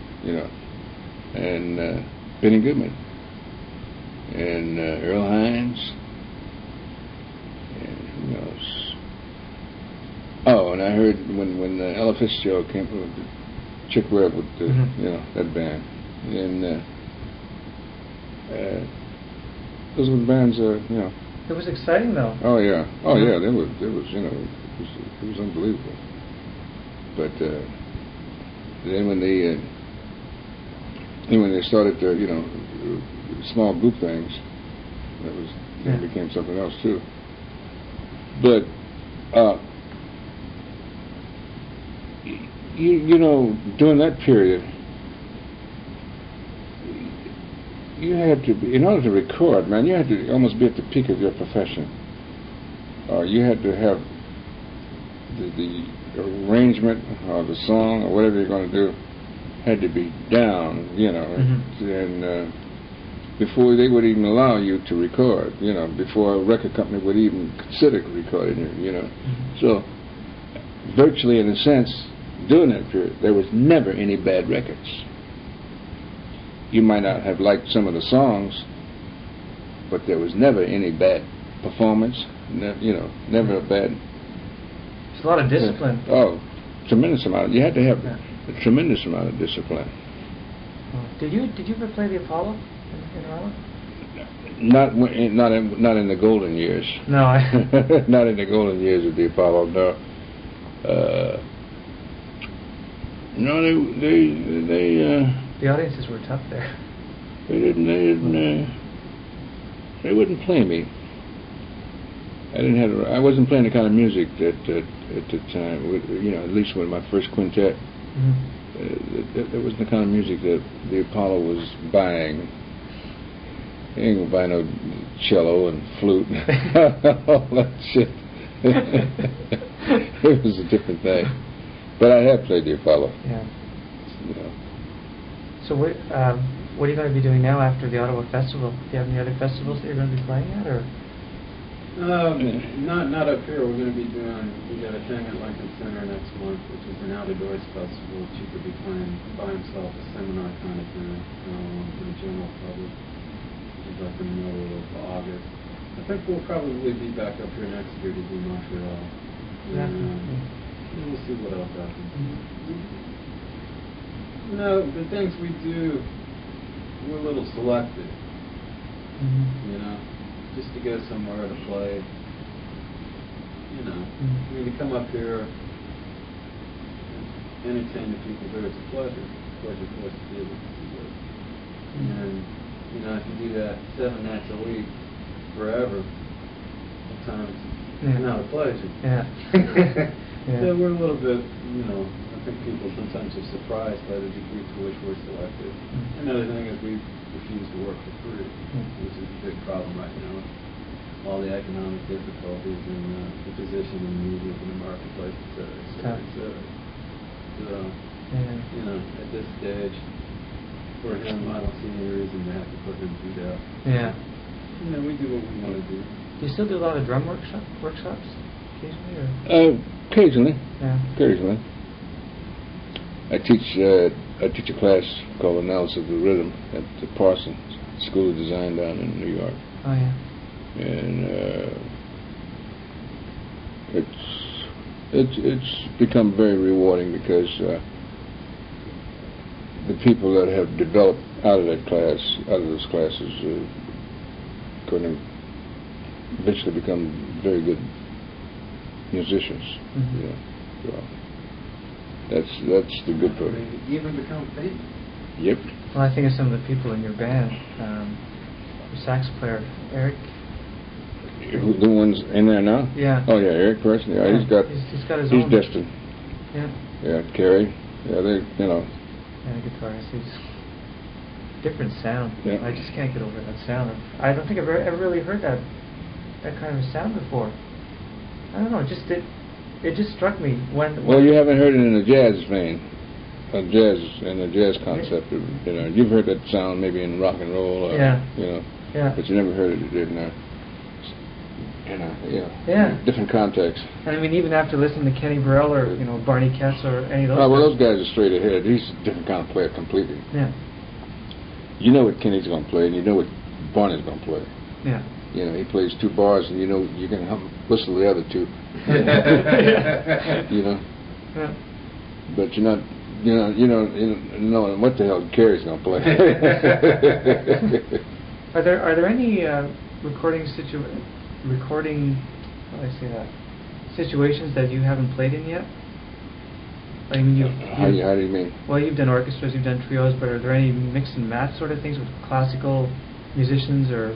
and Benny Goodman, and Earl Hines, and who else? Oh, and I heard when Ella Fitzgerald came with Chick Webb with that band, and those were the bands. It was exciting though. Oh yeah, there was it was unbelievable. But then when they started to small group things, that became something else too. But during that period, you had to be, in order to record, man, you had to almost be at the peak of your profession. You had to have the arrangement or the song or whatever you're going to do had to be down, and before they would even allow you to record, before a record company would even consider recording you, So, virtually in a sense, during that period, there was never any bad records. You might not have liked some of the songs, but there was never any bad performance, never a bad... It's a lot of discipline. Tremendous amount. You had to have a tremendous amount of discipline. Did you ever play the Apollo in Ireland? Not in the golden years. No, not in the golden years of the Apollo. No. No, they. The audiences were tough there. They wouldn't play me. I wasn't playing the kind of music that at the time. At least when my first quintet. That wasn't the kind of music that the Apollo was buying. They ain't gonna buy no cello and flute and all that shit. It was a different thing. But I have played the Apollo. Yeah. So what are you going to be doing now after the Ottawa Festival? Do you have any other festivals that you're going to be playing at, or? Not up here. We got a thing at Lincoln Center next month, which is an out-of-doors festival. Chief will be playing by himself, a seminar kind of thing for the general public. It's like in the middle of August. I think we'll probably be back up here next year to do Montreal. And we'll see what else happens. The things we do, we're a little selective. Just to go somewhere to play. I mean, to come up here and entertain the people here, it's a pleasure. It's a pleasure for us to be able to do this. And if you do that 7 nights a week forever, sometimes it's not a pleasure. So we're a little bit, I think people sometimes are surprised by the degree to which we're selective. Another thing is we refuse to work for free, which is a big problem right now. All the economic difficulties and the position in the music in the marketplace, et cetera. So, at this stage, for him, I don't see any reason to have to put him through that. Yeah. We do what we want to do. Do you still do a lot of drum workshops occasionally, or? Occasionally. Yeah. Occasionally. I teach a class called Analysis of the Rhythm at the Parsons. School of Design down in New York, Oh yeah. and it's become very rewarding because the people that have developed out of those classes, are going to eventually become very good musicians. Mhm. You know, so that's the good part. They even become famous. Yep. Well, I think of some of the people in your band. Your sax player, Eric. The ones in there now? Yeah. Oh yeah, Eric Person. Yeah, Yeah, he's got his he's own. destined. Yeah. Yeah, Kerry. Yeah, they And a guitarist. He's different sound. Yeah. I just can't get over that sound. I don't think I've ever really heard that kind of a sound before. I don't know. It just struck me when. Well, you haven't heard it in a jazz vein, in a jazz concept. You know, you've heard that sound maybe in rock and roll, or, Yeah. you know, Yeah. but you never heard it in a, Yeah. different context. And I mean, even after listening to Kenny Burrell or Barney Katz or any of those. Oh, well, guys. those guys are straight ahead. He's a different kind of player completely. Yeah. You know what Kenny's going to play, and you know what Barney's going to play. Yeah. You know, he plays two bars, and you know you can whistle the other two. You know, Yeah. but you're not. You know what the hell Kerry's going to play. Are there any how do I say that, situations that you haven't played in yet? I mean, How do you mean? Well, you've done orchestras, you've done trios, but are there any mix and match sort of things with classical musicians or?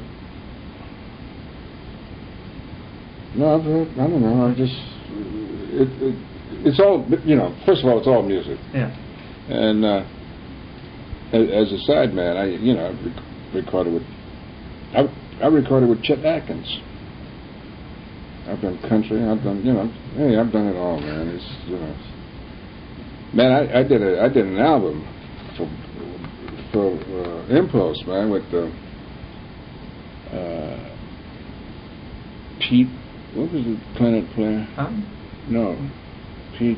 No, I don't know. I just it's all, First of all, it's all music. Yeah. And as a side man, I recorded with I recorded with Chet Atkins. I've done country. I've done I've done it all, man. It's man, I did an album for Impulse, man, with Pete. What was the clarinet player? No, Pete.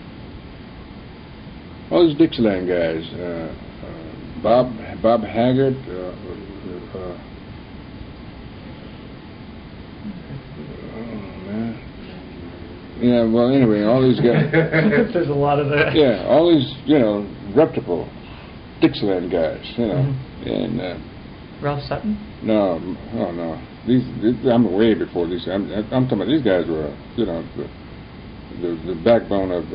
All these Dixieland guys. Bob Haggard. Yeah, well, anyway, all these guys. There's a lot of that. Yeah, all these, reputable Dixieland guys, Mhm. and Ralph Sutton? no, oh no, these I'm way before these. I'm talking about these guys were, the backbone of,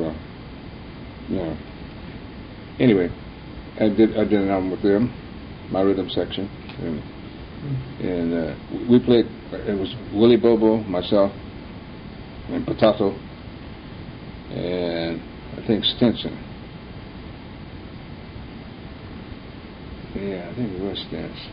Anyway, I did an album with them, my rhythm section, and we played. It was Willie Bobo, myself, and Potato, and I think Stinson. Yeah, I think it was Stinson.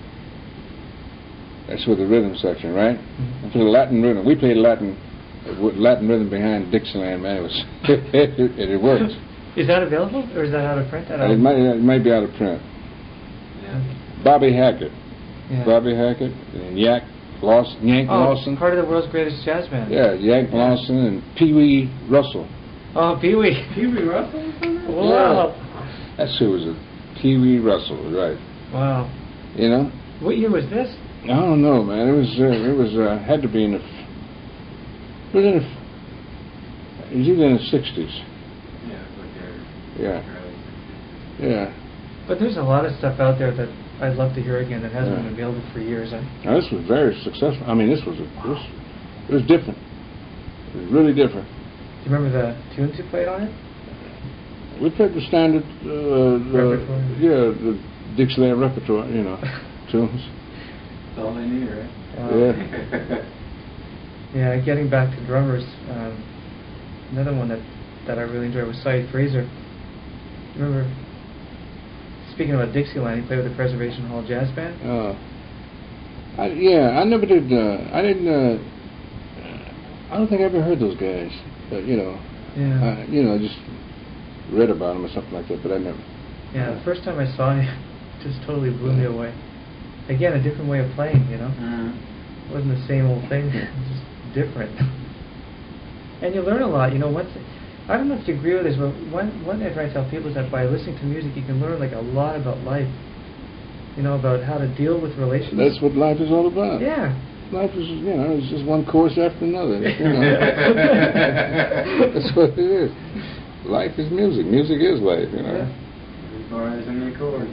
That's with the rhythm section, right? Mm-hmm. And for the Latin rhythm, we played Latin rhythm behind Dixieland, man. It was it worked. Is that available, or is that out of print? It might be out of print. Yeah. Bobby Hackett, Yeah. Bobby Hackett, and Yank Lawson. Part of the world's greatest jazz band. Yeah, Yank Lawson and Pee Wee Russell. Oh, Pee Wee. Pee Wee Russell was on there? Wow. That's who was it. Pee Wee Russell, right? Wow. What year was this? I don't know, man. It was had to be in the. It was either in the 60s. Yeah, it's like Yeah. early 60s. Yeah. But there's a lot of stuff out there that I'd love to hear again that hasn't been available for years. Now, this was very successful. I mean, it was different. It was really different. Do you remember the tunes you played on it? We played the standard, Repertoire. the Dixieland repertoire, tunes. That's all they need, right? Yeah. Yeah, getting back to drummers, another one that I really enjoyed was Cy Fraser. Remember, speaking about Dixieland, he played with the Preservation Hall Jazz Band? I never did, I don't think I ever heard those guys, but, Yeah. I just read about them or something like that, but I never. Yeah, the first time I saw him, it just totally blew me away. Again, a different way of playing, It wasn't the same old thing, it was just different. And you learn a lot, once, I don't know if you agree with this, but one thing I try to tell people is that by listening to music, you can learn like a lot about life. you know, about how to deal with relationships. That's what life is all about. Yeah. Life is, you know, it's just one course after another. You know. That's what it is. Life is music. Music is life, you know. Yeah. Bars and the chords.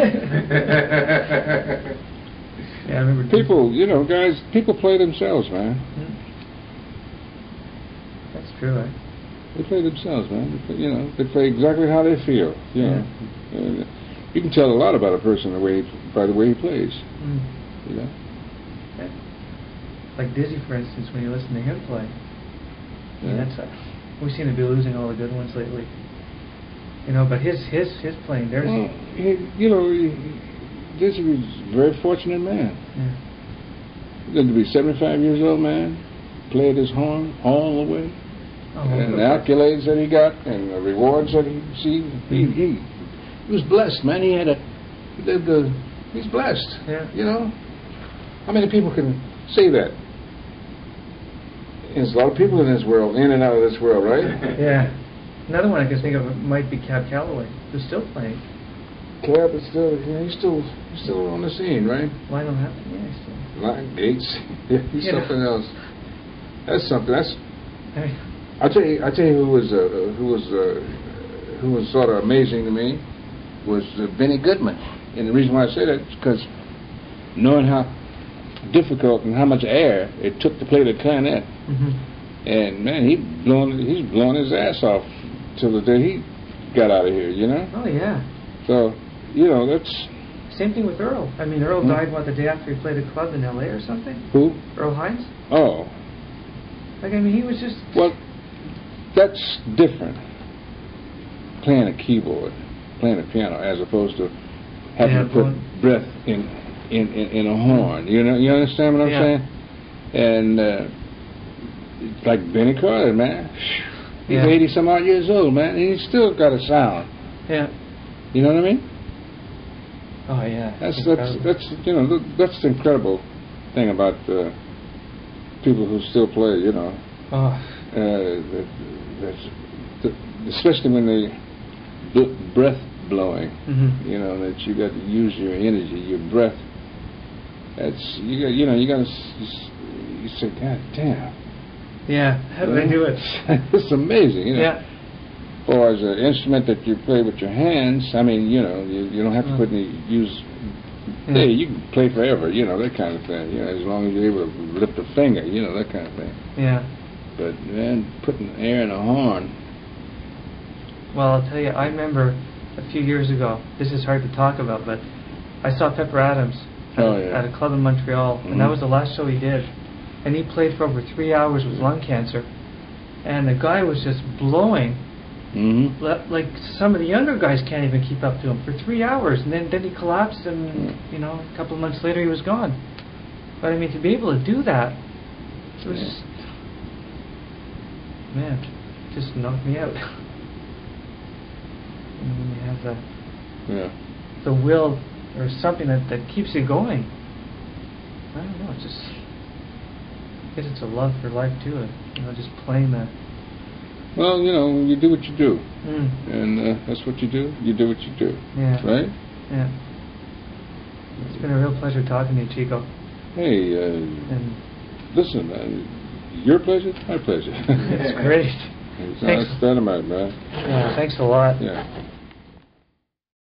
Yeah, I remember. People, you know, guys, people play themselves, man. That's true, eh? They play themselves, man. They play, you know, they play exactly how they feel. You know, and you can tell a lot about a person by the way he plays. You know. Yeah. Like Dizzy, for instance, when you listen to him play. I mean, that's we seem to be losing all the good ones lately. You know, but his playing, there's. Well, you know, Dizzy was a very fortunate man. Yeah. He lived to be 75 years old, man. Played his horn all the way. And the accolades that he got and the rewards that he received, he was blessed, man. He's blessed. Yeah. You know? How many people can say that? There's a lot of people in this world, in and out of this world, right? Yeah. Another one I can think of might be Cab Calloway, who's still playing. Cab is still, you know, he's still on the scene, right? Lionel Hampton, yeah, he's still. Lion Gates, he's You know. something else. That's something. That's. I mean, I tell you who was sort of amazing to me was Benny Goodman, and the reason why I say that is because knowing how difficult and how much air it took to play the clarinet, and man, he's blowing his ass off till the day he got out of here, you know. Oh yeah. So, you know, that's Same thing with Earl. I mean, Earl died the day after he played a club in L.A. or something. who? Earl Hines. Oh, Like, I mean, he was just. well, that's different. Playing a keyboard, playing a piano, as opposed to having to put breath in a horn. You know, you understand what I'm saying? And like Benny Carter, man, he's 80 some odd years old, man, and he's still got a sound. Yeah. You know what I mean? Oh yeah. That's you know, that's the incredible thing about people who still play. You know. Oh. Especially when they breath blowing, Mm-hmm. you know, that you got to use your energy, your breath. That's you got to you say, God damn. Yeah. How do they do it? It's amazing, you know. Yeah. Or as an instrument that you play with your hands, I mean, you know, you don't have to put any use. Hey, you can play forever, you know, that kind of thing. You know, as long as you're able to lift a finger, you know, that kind of thing. Yeah. But man, putting air in a horn. Well, I'll tell you, I remember a few years ago, this is hard to talk about, but I saw Pepper Adams at a club in Montreal, and that was the last show he did. And he played for over 3 hours with lung cancer. And the guy was just blowing. Like some of the younger guys can't even keep up to him for 3 hours. And then he collapsed, and, you know, a couple of months later he was gone. But I mean, to be able to do that, it was just, man, just knocked me out. And when you have the will or something that keeps you going, I don't know, it's just, I guess it's a love for life too, you know, just playing the. Well, you know, you do what you do, and that's what you do. You do what you do, right? Yeah. It's been a real pleasure talking to you, Chico. Hey, and listen, your pleasure, my pleasure. It's great. That's dynamite, man. Yeah, thanks a lot. Yeah.